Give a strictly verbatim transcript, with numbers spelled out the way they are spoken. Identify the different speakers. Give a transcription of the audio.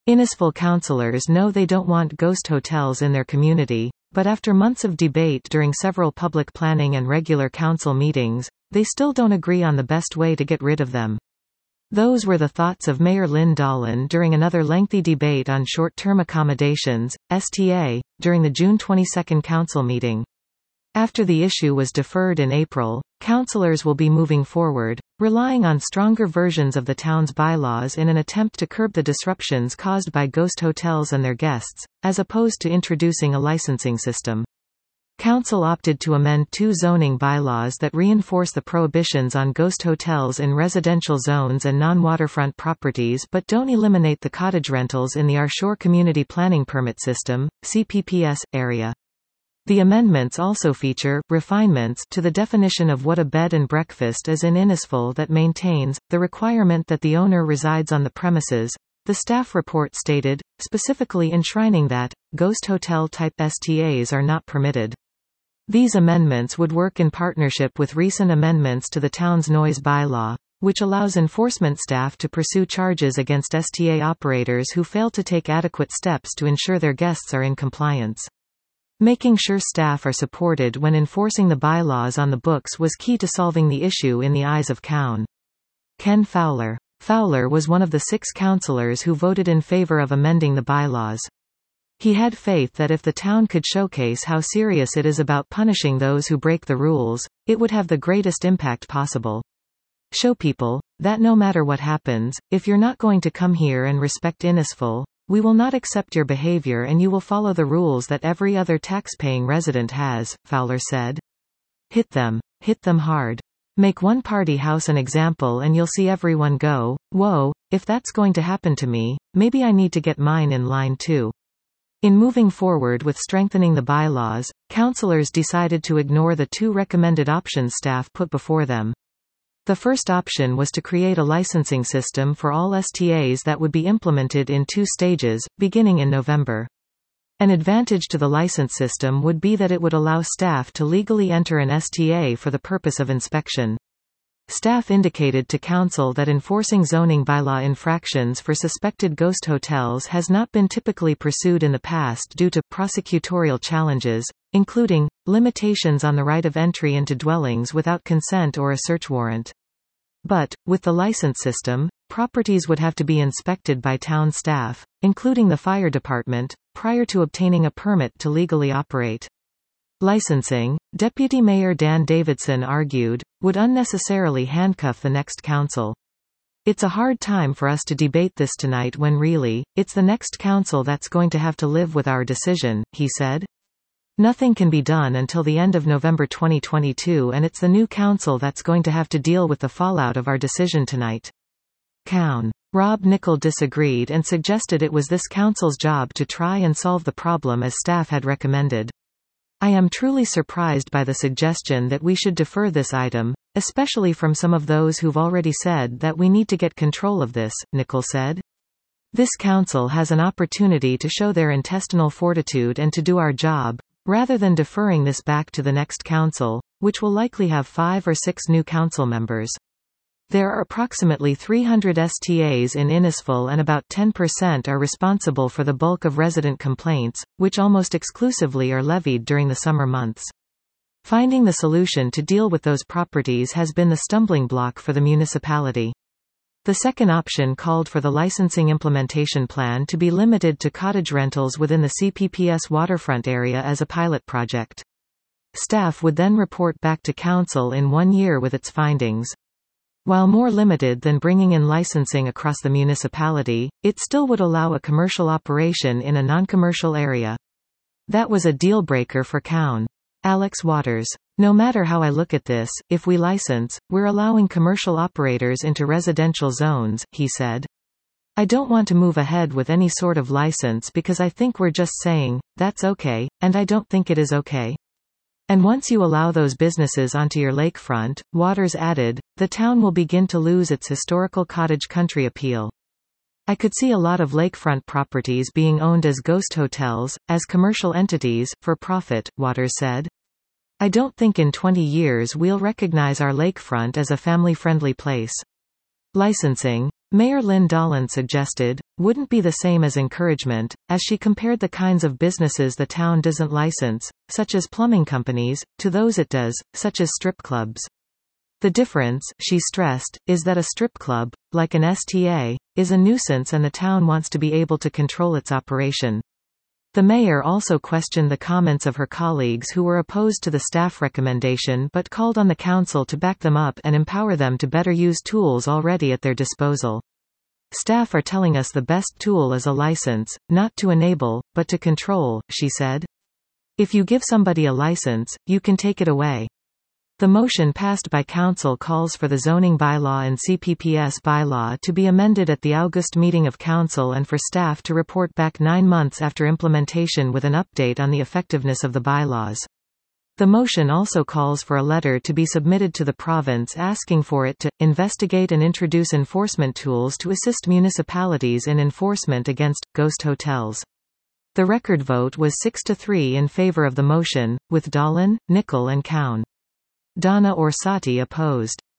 Speaker 1: Innisfil councillors know they don't want ghost hotels in their community, but after months of debate during several public planning and regular council meetings, they still don't agree on the best way to get rid of them. Those were the thoughts of Mayor Lynn Dolan during another lengthy debate on short-term accommodations, S T A, during the June twenty-second council meeting. After the issue was deferred in April, councillors will be moving forward, relying on stronger versions of the town's bylaws in an attempt to curb the disruptions caused by ghost hotels and their guests, as opposed to introducing a licensing system. Council opted to amend two zoning bylaws that reinforce the prohibitions on ghost hotels in residential zones and non-waterfront properties but don't eliminate the cottage rentals in the Arshore Community Planning Permit System, C P P S, area. The amendments also feature refinements to the definition of what a bed and breakfast is in Innisfil that maintains the requirement that the owner resides on the premises, the staff report stated, specifically enshrining that ghost hotel-type S T As are not permitted. These amendments would work in partnership with recent amendments to the town's noise bylaw, which allows enforcement staff to pursue charges against S T A operators who fail to take adequate steps to ensure their guests are in compliance. Making sure staff are supported when enforcing the bylaws on the books was key to solving the issue in the eyes of Cown. Ken Fowler. Fowler was one of the six councillors who voted in favour of amending the bylaws. He had faith that if the town could showcase how serious it is about punishing those who break the rules, it would have the greatest impact possible. Show people that no matter what happens, if you're not going to come here and respect Innisfil, we will not accept your behavior and you will follow the rules that every other tax-paying resident has, Fowler said. Hit them. Hit them hard. Make one party house an example and you'll see everyone go, whoa, if that's going to happen to me, maybe I need to get mine in line too. In moving forward with strengthening the bylaws, councillors decided to ignore the two recommended options staff put before them. The first option was to create a licensing system for all S T As that would be implemented in two stages, beginning in November. An advantage to the license system would be that it would allow staff to legally enter an S T A for the purpose of inspection. Staff indicated to council that enforcing zoning bylaw infractions for suspected ghost hotels has not been typically pursued in the past due to prosecutorial challenges, including limitations on the right of entry into dwellings without consent or a search warrant. But, with the license system, properties would have to be inspected by town staff, including the fire department, prior to obtaining a permit to legally operate. Licensing, Deputy Mayor Dan Davidson argued, would unnecessarily handcuff the next council. It's a hard time for us to debate this tonight when really, it's the next council that's going to have to live with our decision, he said. Nothing can be done until the end of November twenty twenty-two and it's the new council that's going to have to deal with the fallout of our decision tonight. Cown. Rob Nickel disagreed and suggested it was this council's job to try and solve the problem as staff had recommended. I am truly surprised by the suggestion that we should defer this item, especially from some of those who've already said that we need to get control of this, Nickel said. This council has an opportunity to show their intestinal fortitude and to do our job, rather than deferring this back to the next council, which will likely have five or six new council members. There are approximately three hundred S T As in Innisfil and about ten percent are responsible for the bulk of resident complaints, which almost exclusively are levied during the summer months. Finding the solution to deal with those properties has been the stumbling block for the municipality. The second option called for the licensing implementation plan to be limited to cottage rentals within the C P P S waterfront area as a pilot project. Staff would then report back to council in one year with its findings. While more limited than bringing in licensing across the municipality, it still would allow a commercial operation in a non-commercial area. That was a deal-breaker for Cown. Alex Waters. No matter how I look at this, if we license, we're allowing commercial operators into residential zones, he said. I don't want to move ahead with any sort of license because I think we're just saying, that's okay, and I don't think it is okay. And once you allow those businesses onto your lakefront, Waters added, the town will begin to lose its historical cottage country appeal. I could see a lot of lakefront properties being owned as ghost hotels, as commercial entities, for profit, Waters said. I don't think in twenty years we'll recognize our lakefront as a family-friendly place. Licensing. Mayor Lynn Dolan suggested, wouldn't be the same as encouragement, as she compared the kinds of businesses the town doesn't license, such as plumbing companies, to those it does, such as strip clubs. The difference, she stressed, is that a strip club, like an S T A, is a nuisance and the town wants to be able to control its operation. The mayor also questioned the comments of her colleagues who were opposed to the staff recommendation but called on the council to back them up and empower them to better use tools already at their disposal. Staff are telling us the best tool is a license, not to enable, but to control, she said. If you give somebody a license, you can take it away. The motion passed by council calls for the zoning bylaw and C P P S bylaw to be amended at the August meeting of council and for staff to report back nine months after implementation with an update on the effectiveness of the bylaws. The motion also calls for a letter to be submitted to the province asking for it to investigate and introduce enforcement tools to assist municipalities in enforcement against ghost hotels. The record vote was six to three in favor of the motion, with Dolan, Nicol and Cowan. Donna Orsatti opposed.